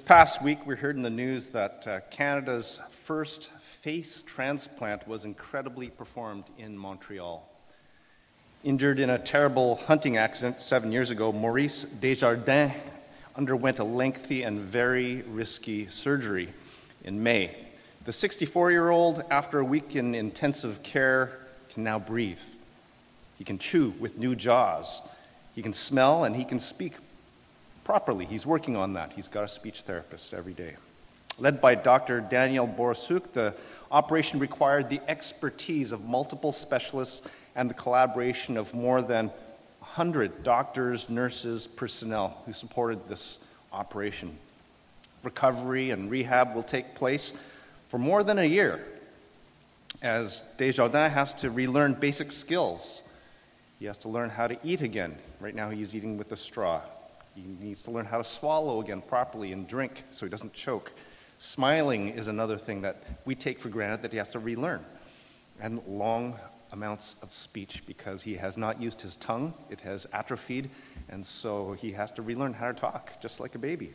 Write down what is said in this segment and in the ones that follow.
past week, we heard in the news that Canada's first face transplant was incredibly performed in Montreal. Injured in a terrible hunting accident 7 years ago, Maurice Desjardins underwent a lengthy and very risky surgery in May. The 64-year-old, after a week in intensive care, can now breathe. He can chew with new jaws. He can smell and he can speak properly. He's working on that. He's got a speech therapist every day. Led by Dr. Daniel Borasuk, the operation required the expertise of multiple specialists and the collaboration of more than 100 doctors, nurses, personnel who supported this operation. Recovery and rehab will take place for more than a year, as Desjardins has to relearn basic skills. He has to learn how to eat again. Right now he's eating with a straw. He needs to learn how to swallow again properly and drink so he doesn't choke. Smiling is another thing that we take for granted that he has to relearn. And long amounts of speech because he has not used his tongue. It has atrophied, and so he has to relearn how to talk, just like a baby.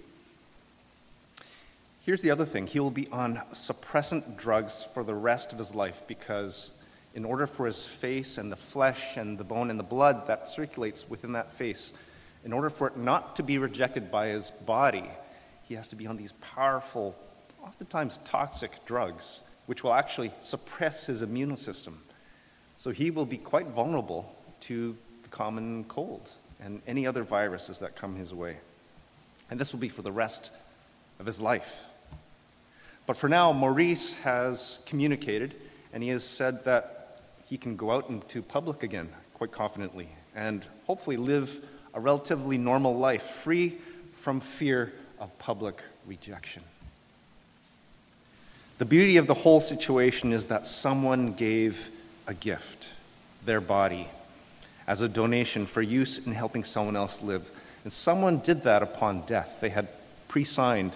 Here's the other thing. He will be on suppressant drugs for the rest of his life because in order for his face and the flesh and the bone and the blood that circulates within that face, in order for it not to be rejected by his body, he has to be on these powerful, oftentimes toxic drugs, which will actually suppress his immune system. So he will be quite vulnerable to the common cold and any other viruses that come his way. And this will be for the rest of his life. But for now, Maurice has communicated, and he has said that he can go out into public again quite confidently and hopefully live a relatively normal life, free from fear of public rejection. The beauty of the whole situation is that someone gave a gift, their body, as a donation for use in helping someone else live. And someone did that upon death. They had pre-signed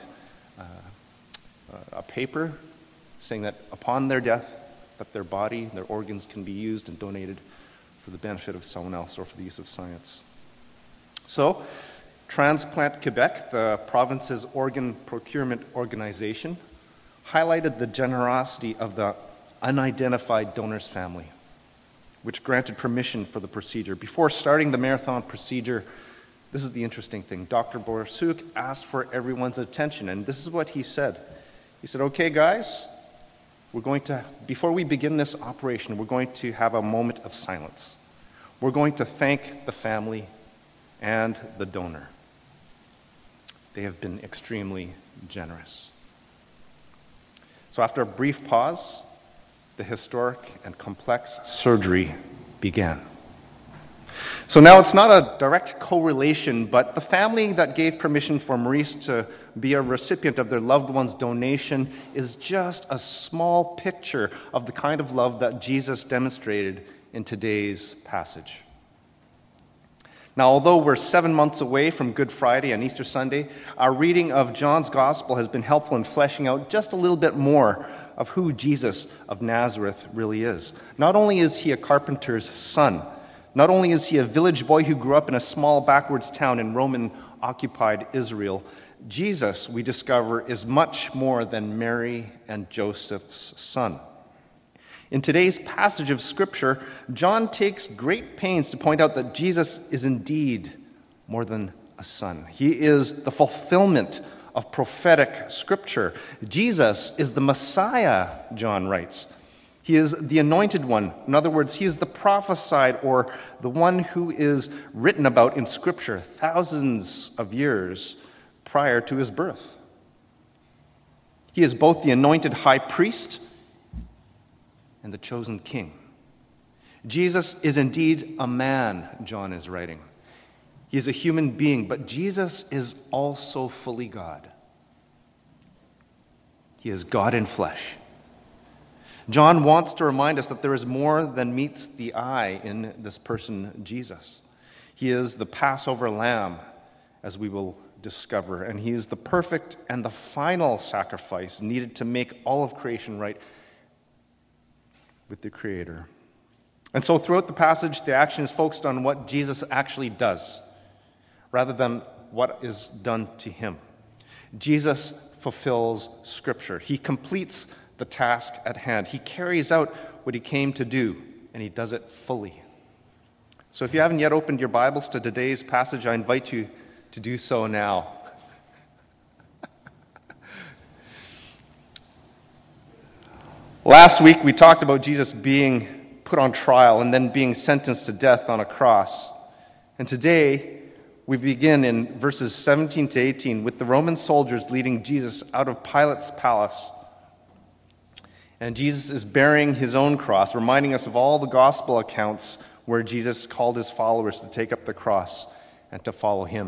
a paper saying that upon their death, that their body, their organs can be used and donated for the benefit of someone else or for the use of science. So, Transplant Quebec, the province's organ procurement organization, highlighted the generosity of the unidentified donor's family, which granted permission for the procedure. Before starting the marathon procedure, this is the interesting thing. Dr. Borasuk asked for everyone's attention, and this is what he said. He said, "Okay, guys, before we begin this operation, we're going to have a moment of silence. We're going to thank the family and the donor. They have been extremely generous." So after a brief pause, the historic and complex surgery began. So now it's not a direct correlation, but the family that gave permission for Maurice to be a recipient of their loved one's donation is just a small picture of the kind of love that Jesus demonstrated in today's passage. Now, although we're 7 months away from Good Friday and Easter Sunday, our reading of John's Gospel has been helpful in fleshing out just a little bit more of who Jesus of Nazareth really is. Not only is he a carpenter's son, not only is he a village boy who grew up in a small backwards town in Roman-occupied Israel, Jesus, we discover, is much more than Mary and Joseph's son. In today's passage of Scripture, John takes great pains to point out that Jesus is indeed more than a son. He is the fulfillment of prophetic Scripture. Jesus is the Messiah, John writes. He is the anointed one. In other words, he is the prophesied or the one who is written about in Scripture thousands of years prior to his birth. He is both the anointed high priest and the chosen king. Jesus is indeed a man, John is writing. He is a human being, but Jesus is also fully God. He is God in flesh. John wants to remind us that there is more than meets the eye in this person, Jesus. He is the Passover lamb, as we will discover, and he is the perfect and the final sacrifice needed to make all of creation right with the Creator. And so throughout the passage, the action is focused on what Jesus actually does, rather than what is done to him. Jesus fulfills Scripture. He completes the task at hand. He carries out what he came to do, and he does it fully. So if you haven't yet opened your Bibles to today's passage, I invite you to do so now. Last week we talked about Jesus being put on trial and then being sentenced to death on a cross. And today we begin in verses 17 to 18 with the Roman soldiers leading Jesus out of Pilate's palace. And Jesus is bearing his own cross, reminding us of all the gospel accounts where Jesus called his followers to take up the cross and to follow him.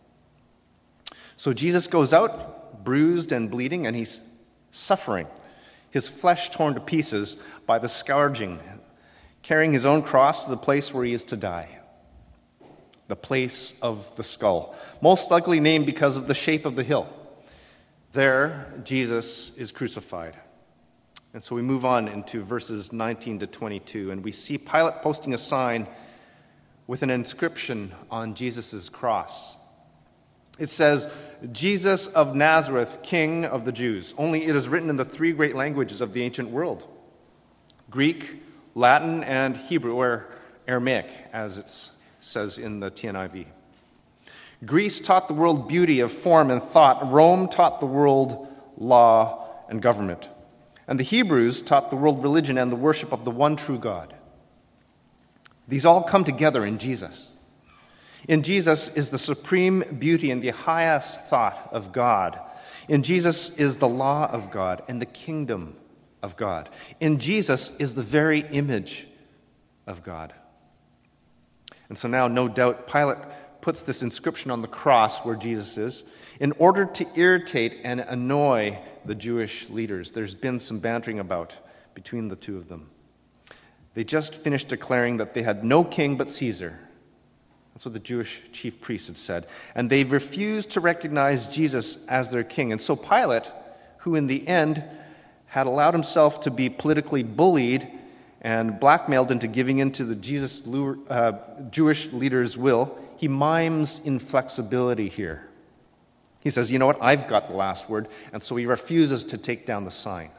So Jesus goes out bruised and bleeding, and he's suffering, his flesh torn to pieces by the scourging, carrying his own cross to the place where he is to die, the place of the skull, most likely named because of the shape of the hill. There, Jesus is crucified. And so we move on into verses 19 to 22, and we see Pilate posting a sign with an inscription on Jesus' cross. It says, "Jesus of Nazareth, King of the Jews." Only it is written in the three great languages of the ancient world: Greek, Latin, and Hebrew, or Aramaic, as it says in the TNIV. Greece taught the world beauty of form and thought. Rome taught the world law and government. And the Hebrews taught the world religion and the worship of the one true God. These all come together in Jesus. In Jesus is the supreme beauty and the highest thought of God. In Jesus is the law of God and the kingdom of God. In Jesus is the very image of God. And so now, no doubt, Pilate puts this inscription on the cross where Jesus is in order to irritate and annoy the Jewish leaders. There's been some bantering about between the two of them. They just finished declaring that they had no king but Caesar. That's what the Jewish chief priests had said. And they refused to recognize Jesus as their king. And so Pilate, who in the end had allowed himself to be politically bullied and blackmailed into giving in to the Jewish leader's will, he mimes inflexibility here. He says, you know what, I've got the last word, and so he refuses to take down the sign.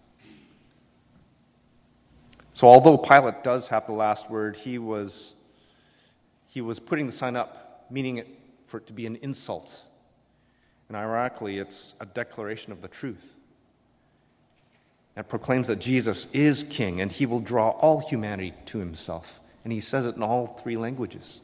So although Pilate does have the last word, he was putting the sign up, meaning it for it to be an insult. And ironically, it's a declaration of the truth. It proclaims that Jesus is king, and he will draw all humanity to himself. And he says it in all three languages.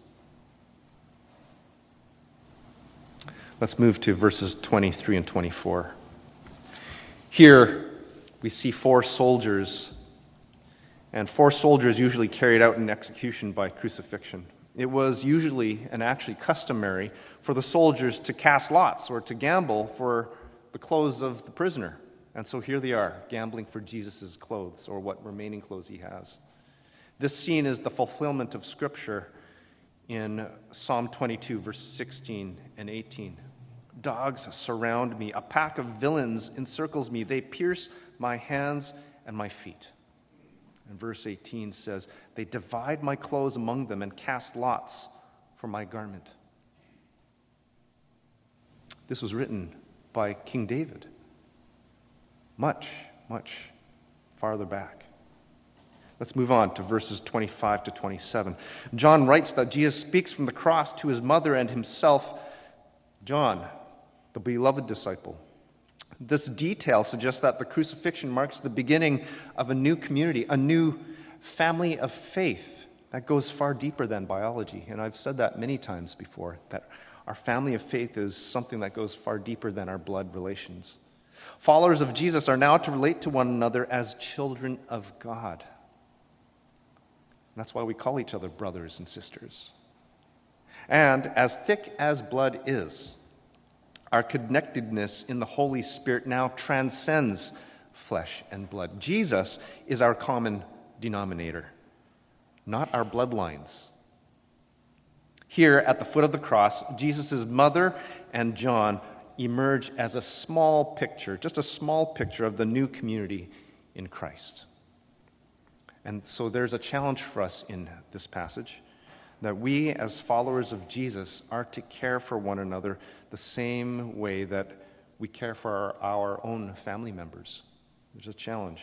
Let's move to verses 23 and 24. Here we see four soldiers, and four soldiers usually carried out in execution by crucifixion. It was usually and actually customary for the soldiers to cast lots or to gamble for the clothes of the prisoner. And so here they are, gambling for Jesus' clothes, or what remaining clothes he has. This scene is the fulfillment of Scripture in Psalm 22, verse 16 and 18. Dogs surround me. A pack of villains encircles me. They pierce my hands and my feet. And verse 18 says, they divide my clothes among them and cast lots for my garment. This was written by King David. Much, much farther back. Let's move on to verses 25 to 27. John writes that Jesus speaks from the cross to his mother and himself, John, the beloved disciple. This detail suggests that the crucifixion marks the beginning of a new community, a new family of faith that goes far deeper than biology. And I've said that many times before, that our family of faith is something that goes far deeper than our blood relations. Followers of Jesus are now to relate to one another as children of God. That's why we call each other brothers and sisters. And as thick as blood is, our connectedness in the Holy Spirit now transcends flesh and blood. Jesus is our common denominator, not our bloodlines. Here at the foot of the cross, Jesus' mother and John emerge as a small picture, just a small picture of the new community in Christ. And so there's a challenge for us in this passage, that we as followers of Jesus are to care for one another the same way that we care for our own family members. There's a challenge.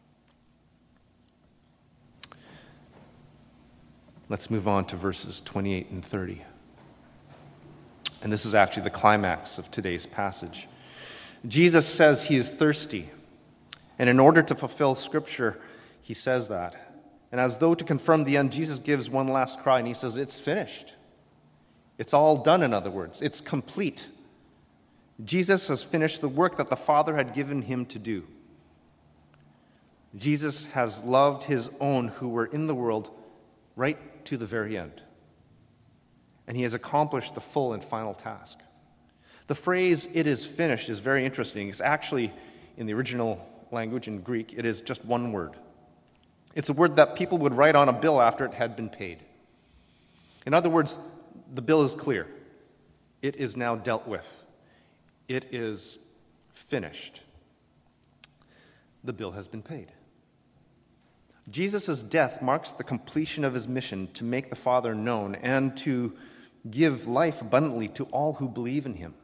Let's move on to verses 28 and 30. And this is actually the climax of today's passage. Jesus says he is thirsty. And in order to fulfill Scripture, he says that. And as though to confirm the end, Jesus gives one last cry and he says, "It's finished." It's all done, in other words. It's complete. Jesus has finished the work that the Father had given him to do. Jesus has loved his own who were in the world right to the very end. And he has accomplished the full and final task. The phrase, "it is finished," is very interesting. It's actually, in the original language, in Greek, it is just one word. It's a word that people would write on a bill after it had been paid. In other words, the bill is clear. It is now dealt with. It is finished. The bill has been paid. Jesus' death marks the completion of his mission to make the Father known and to give life abundantly to all who believe in him.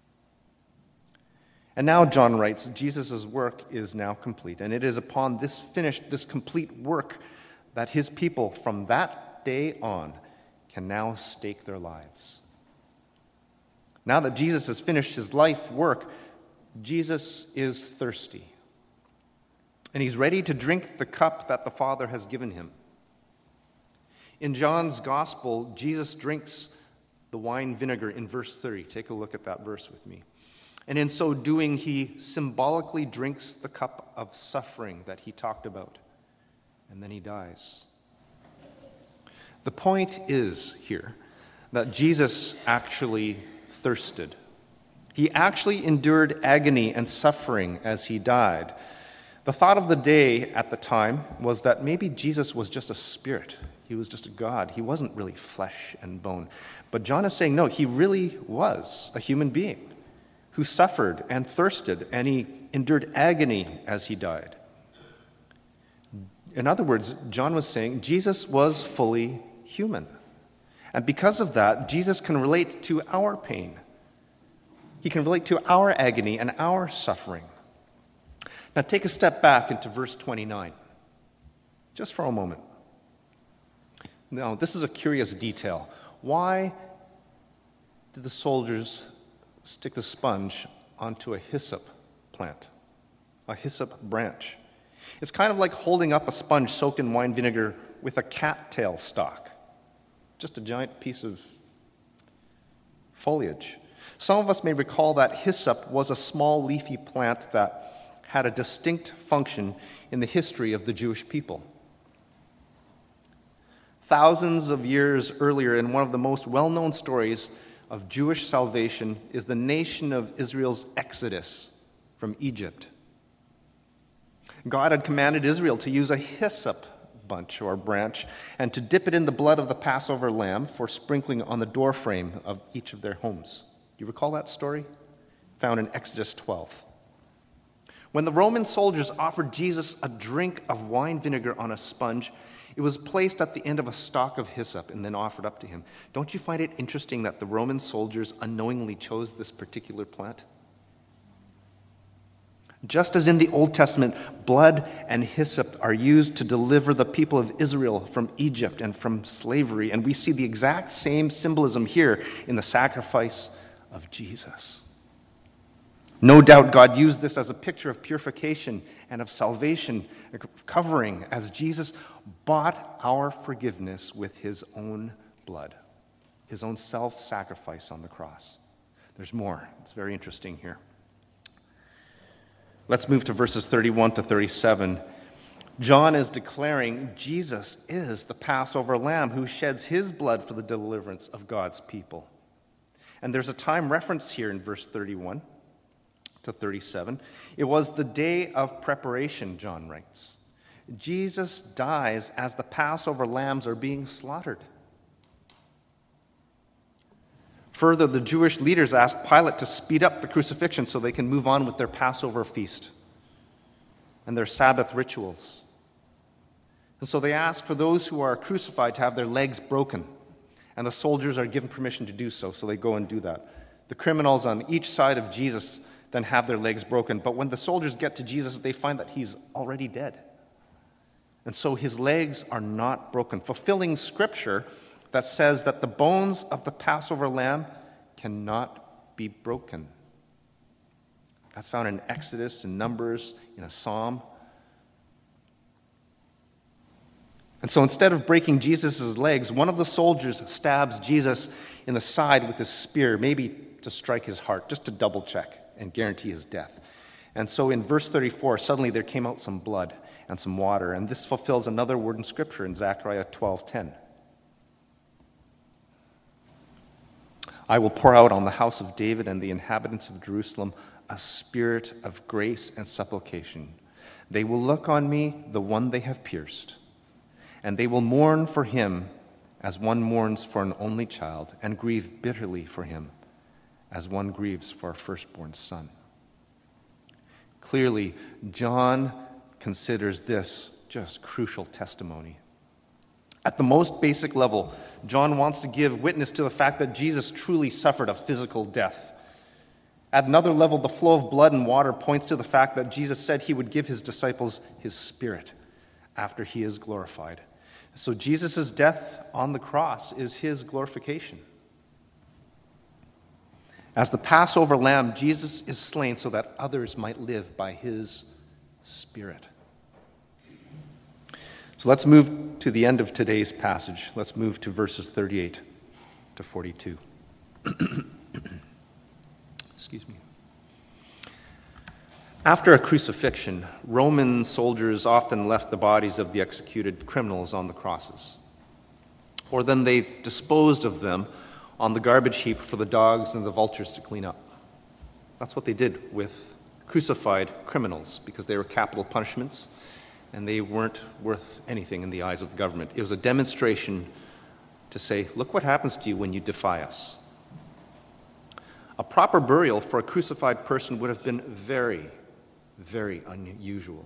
And now, John writes, Jesus' work is now complete. And it is upon this complete work that his people from that day on can now stake their lives. Now that Jesus has finished his life work, Jesus is thirsty. And he's ready to drink the cup that the Father has given him. In John's Gospel, Jesus drinks the wine vinegar in verse 30. Take a look at that verse with me. And in so doing, he symbolically drinks the cup of suffering that he talked about. And then he dies. The point is here that Jesus actually thirsted. He actually endured agony and suffering as he died. The thought of the day at the time was that maybe Jesus was just a spirit. He was just a God. He wasn't really flesh and bone. But John is saying, no, he really was a human being who suffered and thirsted, and he endured agony as he died. In other words, John was saying Jesus was fully human. And because of that, Jesus can relate to our pain. He can relate to our agony and our suffering. Now take a step back into verse 29, just for a moment. Now, this is a curious detail. Why did the soldiers stick the sponge onto a hyssop plant, a hyssop branch? It's kind of like holding up a sponge soaked in wine vinegar with a cattail stalk, just a giant piece of foliage. Some of us may recall that hyssop was a small leafy plant that had a distinct function in the history of the Jewish people. Thousands of years earlier, in one of the most well-known stories of Jewish salvation, is the nation of Israel's exodus from Egypt. God had commanded Israel to use a hyssop bunch or branch and to dip it in the blood of the Passover lamb for sprinkling on the doorframe of each of their homes. Do you recall that story? Found in Exodus 12. When the Roman soldiers offered Jesus a drink of wine vinegar on a sponge, it was placed at the end of a stalk of hyssop and then offered up to him. Don't you find it interesting that the Roman soldiers unknowingly chose this particular plant? Just as in the Old Testament, blood and hyssop are used to deliver the people of Israel from Egypt and from slavery, and we see the exact same symbolism here in the sacrifice of Jesus. No doubt God used this as a picture of purification and of salvation, covering, as Jesus bought our forgiveness with his own blood, his own self-sacrifice on the cross. There's more. It's very interesting here. Let's move to verses 31 to 37. John is declaring Jesus is the Passover lamb who sheds his blood for the deliverance of God's people. And there's a time reference here in verse 31 to 37. It was the day of preparation, John writes. Jesus dies as the Passover lambs are being slaughtered. Further, the Jewish leaders asked Pilate to speed up the crucifixion so they can move on with their Passover feast and their Sabbath rituals. And so they ask for those who are crucified to have their legs broken. And the soldiers are given permission to do so, so they go and do that. The criminals on each side of Jesus, than have their legs broken. But when the soldiers get to Jesus, they find that he's already dead. And so his legs are not broken, fulfilling Scripture that says that the bones of the Passover lamb cannot be broken. That's found in Exodus, in Numbers, in a Psalm. And so instead of breaking Jesus' legs, one of the soldiers stabs Jesus in the side with his spear, maybe to strike his heart, just to double check and guarantee his death. And so in verse 34, suddenly there came out some blood and some water, and this fulfills another word in Scripture in Zechariah 12:10. I will pour out on the house of David and the inhabitants of Jerusalem a spirit of grace and supplication. They will look on me, the one they have pierced, and they will mourn for him as one mourns for an only child, and grieve bitterly for him as one grieves for a firstborn son. Clearly, John considers this just crucial testimony. At the most basic level, John wants to give witness to the fact that Jesus truly suffered a physical death. At another level, the flow of blood and water points to the fact that Jesus said he would give his disciples his Spirit after he is glorified. So Jesus' death on the cross is his glorification. As the Passover lamb, Jesus is slain so that others might live by his Spirit. So let's move to the end of today's passage. Let's move to verses 38 to 42. Excuse me. After a crucifixion, Roman soldiers often left the bodies of the executed criminals on the crosses. Or then they disposed of them on the garbage heap for the dogs and the vultures to clean up. That's what they did with crucified criminals, because they were capital punishments and they weren't worth anything in the eyes of the government. It was a demonstration to say, look what happens to you when you defy us. A proper burial for a crucified person would have been very, very unusual.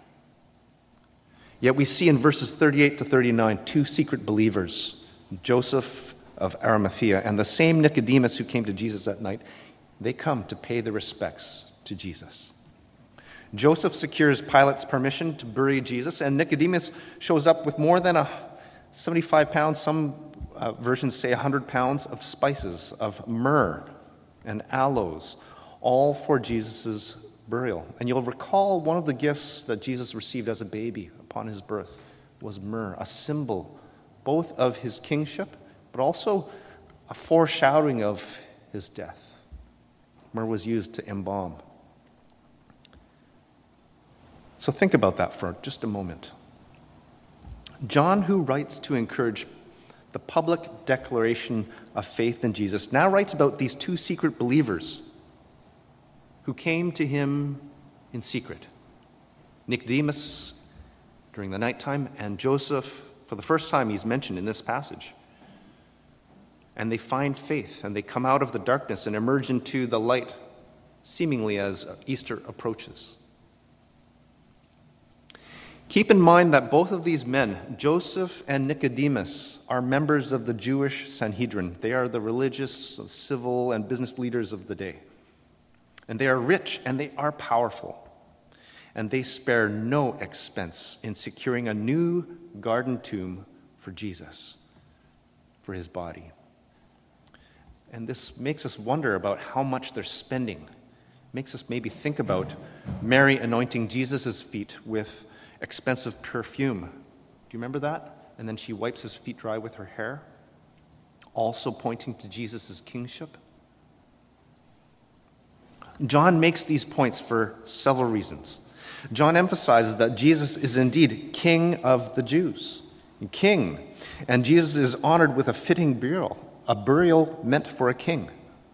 Yet we see in verses 38 to 39 two secret believers, Joseph of Arimathea and the same Nicodemus who came to Jesus that night. They come to pay their respects to Jesus. Joseph secures Pilate's permission to bury Jesus, and Nicodemus shows up with more than 75 pounds, some versions say 100 pounds of spices, of myrrh and aloes, all for Jesus' burial. And you'll recall one of the gifts that Jesus received as a baby upon his birth was myrrh, a symbol both of his kingship, but also a foreshadowing of his death. Myrrh was used to embalm. So think about that for just a moment. John, who writes to encourage the public declaration of faith in Jesus, now writes about these two secret believers who came to him in secret. Nicodemus during the nighttime, and Joseph, for the first time he's mentioned in this passage. And they find faith, and they come out of the darkness and emerge into the light, seemingly as Easter approaches. Keep in mind that both of these men, Joseph and Nicodemus, are members of the Jewish Sanhedrin. They are the religious, civil, and business leaders of the day. And they are rich and they are powerful. And they spare no expense in securing a new garden tomb for Jesus, for his body. And this makes us wonder about how much they're spending. Makes us maybe think about Mary anointing Jesus' feet with expensive perfume. Do you remember that? And then she wipes his feet dry with her hair, also pointing to Jesus' kingship. John makes these points for several reasons. John emphasizes that Jesus is indeed King of the Jews. King. And Jesus is honored with a fitting burial, a burial meant for a king.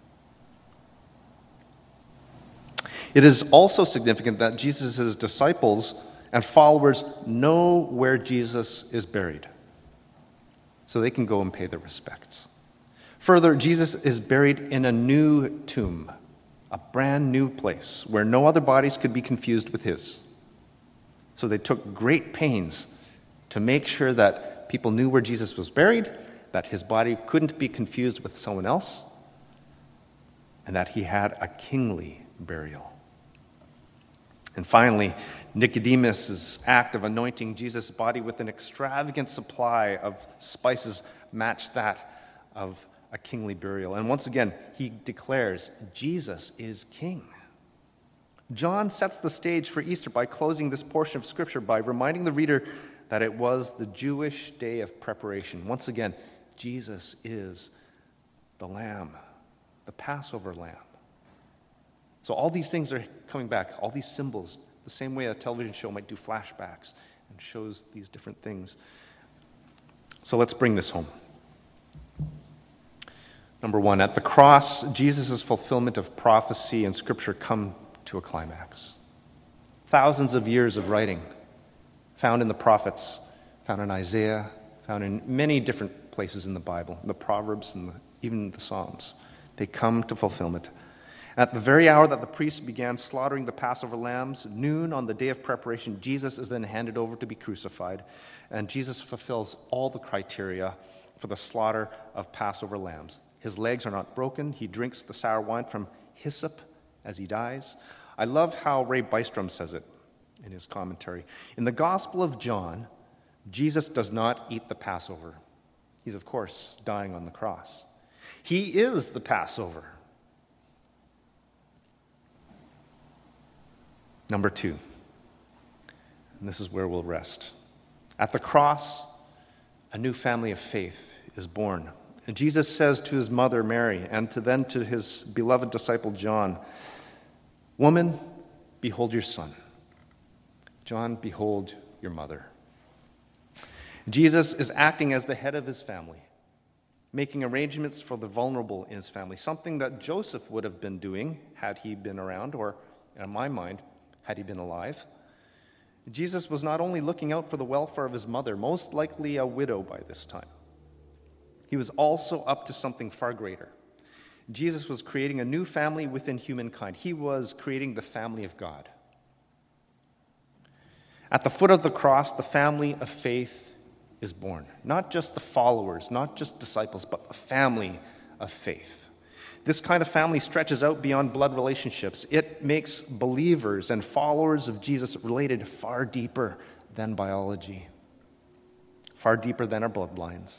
It is also significant that Jesus' disciples and followers know where Jesus is buried, so they can go and pay their respects. Further, Jesus is buried in a new tomb, a brand new place where no other bodies could be confused with his. So they took great pains to make sure that people knew where Jesus was buried, that his body couldn't be confused with someone else, and that he had a kingly burial. And finally, Nicodemus' act of anointing Jesus' body with an extravagant supply of spices matched that of a kingly burial. And once again, he declares, Jesus is king. John sets the stage for Easter by closing this portion of Scripture by reminding the reader that it was the Jewish day of preparation. Once again, Jesus is the Lamb, the Passover Lamb. So all these things are coming back, all these symbols, the same way a television show might do flashbacks and shows these different things. So let's bring this home. Number one, at the cross, Jesus' fulfillment of prophecy and Scripture come to a climax. Thousands of years of writing found in the prophets, found in Isaiah, found in many different places in the Bible, the Proverbs and even the Psalms. They come to fulfillment. At the very hour that the priests began slaughtering the Passover lambs, noon on the day of preparation, Jesus is then handed over to be crucified, and Jesus fulfills all the criteria for the slaughter of Passover lambs. His legs are not broken. He drinks the sour wine from hyssop as he dies. I love how Ray Bystrom says it in his commentary. In the Gospel of John, Jesus does not eat the Passover. He's, of course, dying on the cross. He is the Passover. Number two, and this is where we'll rest. At the cross, a new family of faith is born. And Jesus says to his mother Mary and to his beloved disciple John, "Woman, behold your son. John, behold your mother." Jesus is acting as the head of his family, making arrangements for the vulnerable in his family, something that Joseph would have been doing had he been around, or, in my mind, had he been alive. Jesus was not only looking out for the welfare of his mother, most likely a widow by this time. He was also up to something far greater. Jesus was creating a new family within humankind. He was creating the family of God. At the foot of the cross, the family of faith is born. Not just the followers, not just disciples, but a family of faith. This kind of family stretches out beyond blood relationships. It makes believers and followers of Jesus related far deeper than biology, far deeper than our bloodlines.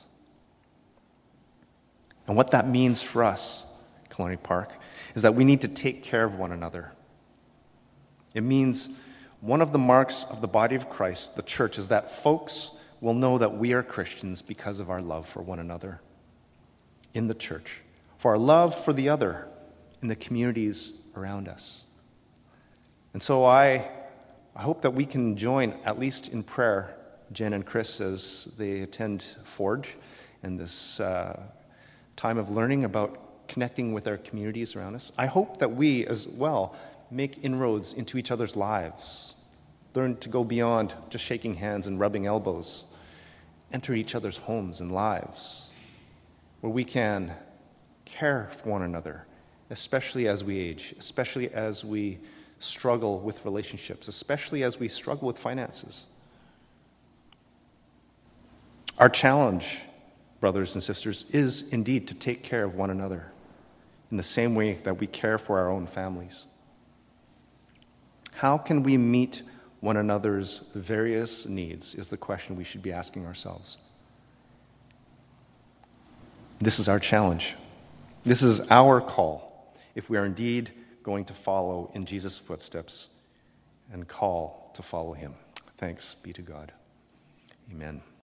And what that means for us, Killarney Park, is that we need to take care of one another. It means one of the marks of the body of Christ, the church, is that folks will know that we are Christians because of our love for one another in the church, for our love for the other in the communities around us. And so I hope that we can join, at least in prayer, Jen and Chris, as they attend Forge and this time of learning about connecting with our communities around us. I hope that we, as well, make inroads into each other's lives, learn to go beyond just shaking hands and rubbing elbows, enter each other's homes and lives, where we can care for one another, especially as we age, especially as we struggle with relationships, especially as we struggle with finances. Our challenge, brothers and sisters, is indeed to take care of one another in the same way that we care for our own families. How can we meet one another's various needs is the question we should be asking ourselves. This is our challenge. This is our call if we are indeed going to follow in Jesus' footsteps and call to follow him. Thanks be to God. Amen.